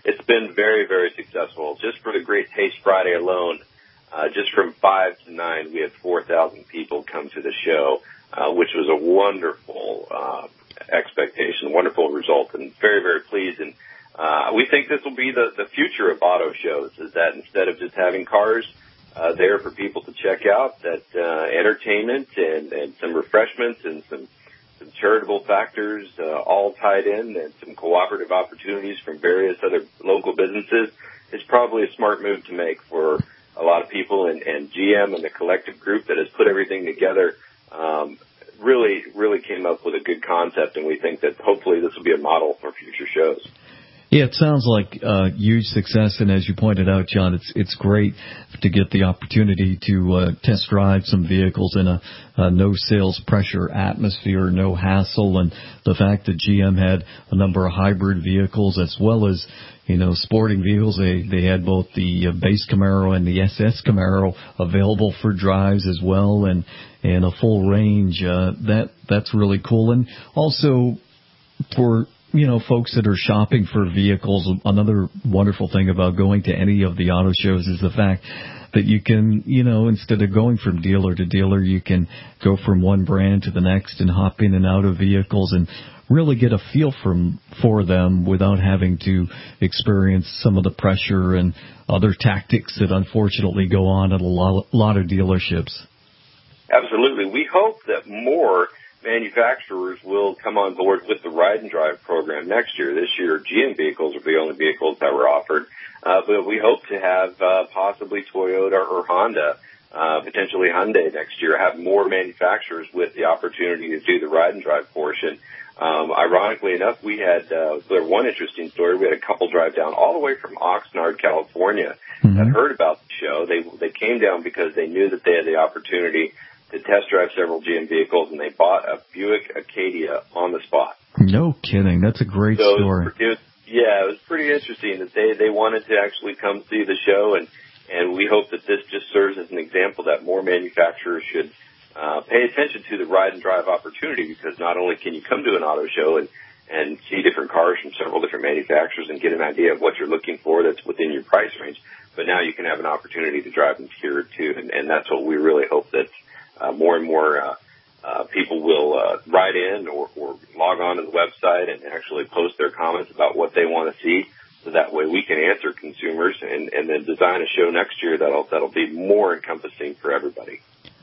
it's been very, very successful. Just for the Great Taste Friday alone, uh, just from five to nine, we had four thousand people come to the show, uh, which was a wonderful uh, expectation, wonderful result, and very, very pleased. And uh, we think this will be the, the future of auto shows, is that instead of just having cars uh, there for people to check out, that uh, entertainment and, and some refreshments and some some charitable factors uh, all tied in, and some cooperative opportunities from various other local businesses is probably a smart move to make for a lot of people. And, and G M and the collective group that has put everything together um, really, really came up with a good concept, and we think that hopefully this will be a model for future shows. Yeah, it sounds like uh, huge success, and as you pointed out, John, it's it's great to get the opportunity to uh, test drive some vehicles in a, a no sales pressure atmosphere, no hassle, and the fact that G M had a number of hybrid vehicles as well as, you know, sporting vehicles. They they had both the uh, base Camaro and the S S Camaro available for drives as well, and and a full range. Uh, that that's really cool, and also for, you know, folks that are shopping for vehicles, another wonderful thing about going to any of the auto shows is the fact that you can, you know, instead of going from dealer to dealer, you can go from one brand to the next and hop in and out of vehicles and really get a feel from for them without having to experience some of the pressure and other tactics that unfortunately go on at a lot, lot of dealerships. Absolutely. We hope that more manufacturers will come on board with the Ride and Drive program next year. This year, G M vehicles are the only vehicles that were offered, uh, but we hope to have uh, possibly Toyota or Honda, uh, potentially Hyundai next year, have more manufacturers with the opportunity to do the Ride and Drive portion. Um, ironically enough, we had uh, there one interesting story. We had a couple drive down all the way from Oxnard, California, mm-hmm. that heard about the show. They they came down because they knew that they had the opportunity to test drive several G M vehicles, and they bought a Buick Acadia on the spot. No kidding. That's a great so story. It was, it was, yeah, it was pretty interesting that they, they wanted to actually come see the show, and, and we hope that this just serves as an example that more manufacturers should uh, pay attention to the Ride and Drive opportunity, because not only can you come to an auto show and, and see different cars from several different manufacturers and get an idea of what you're looking for that's within your price range, but now you can have an opportunity to drive them here too, and, and that's what we really hope that Uh, more and more uh, uh, people will uh, write in or, or log on to the website and actually post their comments about what they want to see, so that way we can answer consumers and, and then design a show next year that'll that'll be more encompassing for everybody.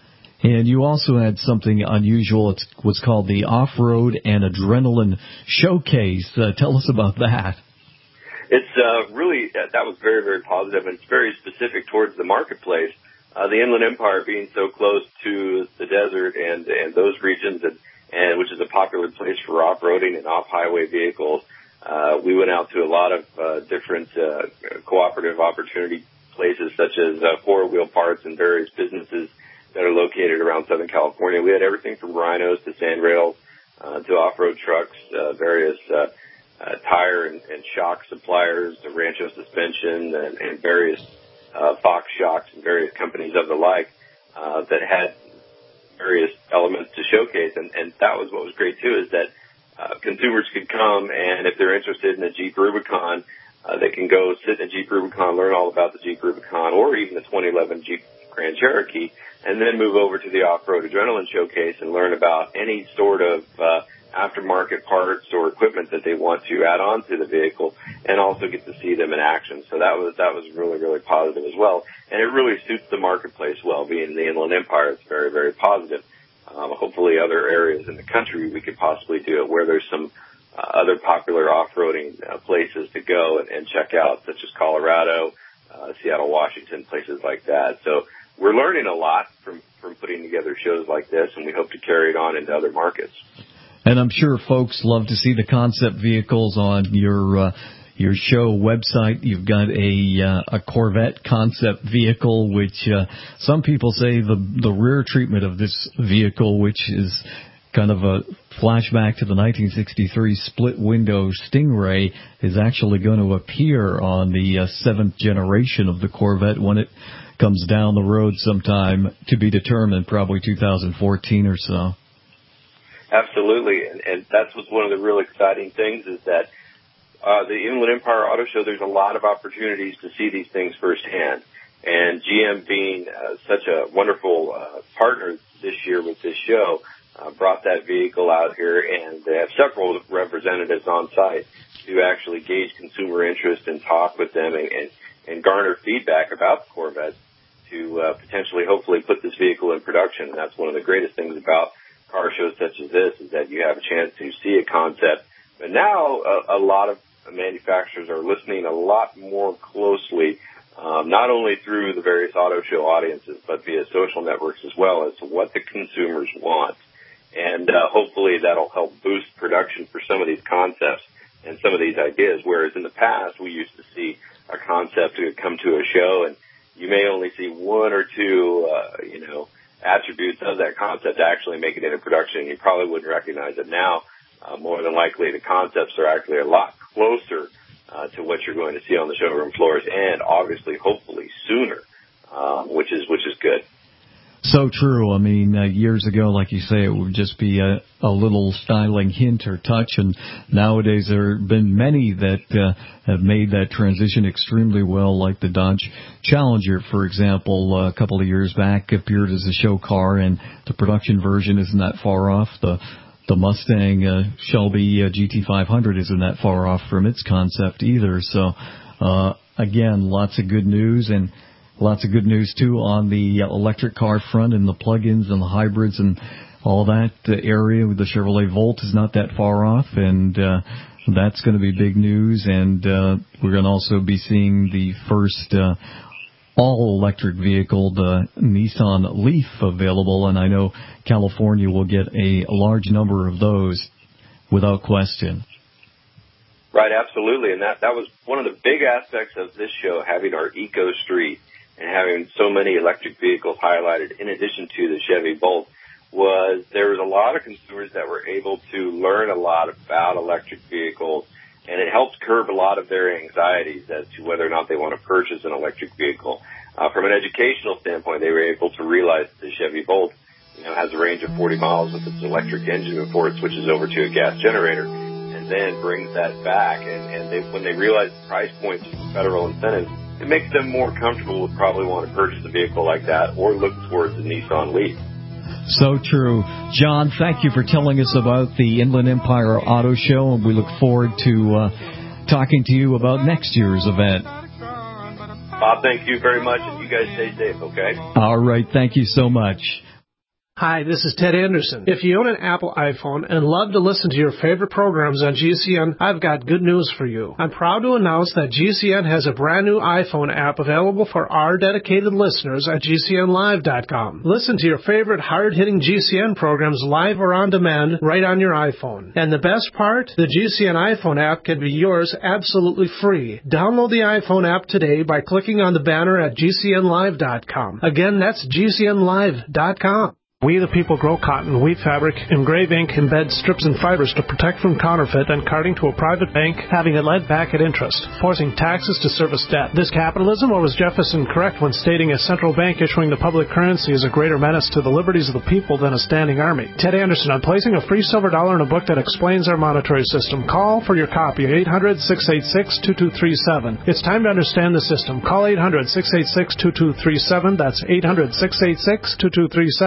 And you also had something unusual. It's what's called the Off-Road and Adrenaline Showcase. Uh, tell us about that. It's uh, really, uh, that was very, very positive, and it's very specific towards the marketplace. Uh, the Inland Empire being so close to the desert and, and those regions, and, and which is a popular place for off-roading and off-highway vehicles, uh, we went out to a lot of uh, different uh, cooperative opportunity places, such as uh, four-wheel parts and various businesses that are located around Southern California. We had everything from rhinos to sandrails uh, to off-road trucks, uh, various uh, uh, tire and, and shock suppliers, to Rancho Suspension, and, and various Uh, Fox Shocks and various companies of the like uh, that had various elements to showcase. And, and that was what was great, too, is that uh, consumers could come, and if they're interested in a Jeep Rubicon, uh, they can go sit in a Jeep Rubicon, learn all about the Jeep Rubicon, or even the twenty eleven Jeep Grand Cherokee, and then move over to the Off-Road Adrenaline Showcase and learn about any sort of uh, aftermarket parts or equipment that they want to add on to the vehicle, and also get to see them in action. So that was that was really, really positive as well. And it really suits the marketplace well. Being in the Inland Empire, it's very, very positive. Um, hopefully other areas in the country we could possibly do it where there's some uh, other popular off-roading uh, places to go and, and check out, such as Colorado, uh, Seattle, Washington, places like that. So we're learning a lot from, from putting together shows like this, and we hope to carry it on into other markets. And I'm sure folks love to see the concept vehicles on your uh, your show website. You've got a uh, a Corvette concept vehicle, which uh, some people say the the rear treatment of this vehicle, which is kind of a flashback to the nineteen sixty-three split window Stingray, is actually going to appear on the uh, seventh generation of the Corvette when it comes down the road sometime, to be determined, probably two thousand fourteen or so. Absolutely, and, and that's what's one of the real exciting things, is that uh, the Inland Empire Auto Show, there's a lot of opportunities to see these things firsthand. And G M being uh, such a wonderful uh, partner this year with this show, uh, brought that vehicle out here, and they have several representatives on site to actually gauge consumer interest and talk with them and, and, and garner feedback about the Corvette to uh, potentially, hopefully, put this vehicle in production. And that's one of the greatest things about car shows such as this, is that you have a chance to see a concept. But now a, a lot of manufacturers are listening a lot more closely, um, not only through the various auto show audiences, but via social networks as well, as to what the consumers want. And uh, hopefully that'll help boost production for some of these concepts and some of these ideas, whereas in the past we used to see a concept that would come to a show and you may only see one or two, uh, you know, attributes of that concept actually make it into production. You probably wouldn't recognize it now. Uh, more than likely, the concepts are actually a lot closer uh, to what you're going to see on the showroom floors, and obviously, hopefully, sooner, um, which is which is good. So true. I mean, uh, years ago, like you say, it would just be a, a little styling hint or touch, and nowadays there have been many that uh, have made that transition extremely well, like the Dodge Challenger, for example, uh, a couple of years back appeared as a show car, and the production version isn't that far off. The the Mustang uh, Shelby uh, G T five hundred isn't that far off from its concept either. So, uh, again, lots of good news, and lots of good news, too, on the electric car front and the plug-ins and the hybrids and all that uh, area. The Chevrolet Volt is not that far off, and uh, that's going to be big news. And uh, we're going to also be seeing the first uh, all-electric vehicle, the Nissan Leaf, available. And I know California will get a large number of those without question. Right, absolutely. And that, that was one of the big aspects of this show, having our Eco Street and having so many electric vehicles highlighted in addition to the Chevy Bolt, was there was a lot of consumers that were able to learn a lot about electric vehicles, and it helped curb a lot of their anxieties as to whether or not they want to purchase an electric vehicle. Uh, from an educational standpoint, they were able to realize that the Chevy Bolt, you know, has a range of forty miles with its electric engine before it switches over to a gas generator, and then brings that back. And, and they, when they realize the price points and federal incentives, it makes them more comfortable with probably want to purchase a vehicle like that or look towards the Nissan Leaf. So true. John, thank you for telling us about the Inland Empire Auto Show, and we look forward to uh, talking to you about next year's event. Bob, thank you very much, and you guys stay safe, okay? All right. Thank you so much. Hi, this is Ted Anderson. If you own an Apple iPhone and love to listen to your favorite programs on G C N, I've got good news for you. I'm proud to announce that G C N has a brand new iPhone app available for our dedicated listeners at G C N live dot com. Listen to your favorite hard-hitting G C N programs live or on demand right on your iPhone. And the best part? The G C N iPhone app can be yours absolutely free. Download the iPhone app today by clicking on the banner at G C N live dot com. Again, that's G C N live dot com. We the people grow cotton, weave fabric, engrave ink, embed strips and fibers to protect from counterfeit and carting to a private bank, having it led back at interest, forcing taxes to service debt. This capitalism, or was Jefferson correct when stating a central bank issuing the public currency is a greater menace to the liberties of the people than a standing army? Ted Anderson, on placing a free silver dollar in a book that explains our monetary system. Call for your copy, eight hundred, six eight six, two two three seven. It's time to understand the system. Call eight hundred, six eight six, two two three seven. That's eight hundred, six eight six, two two three seven.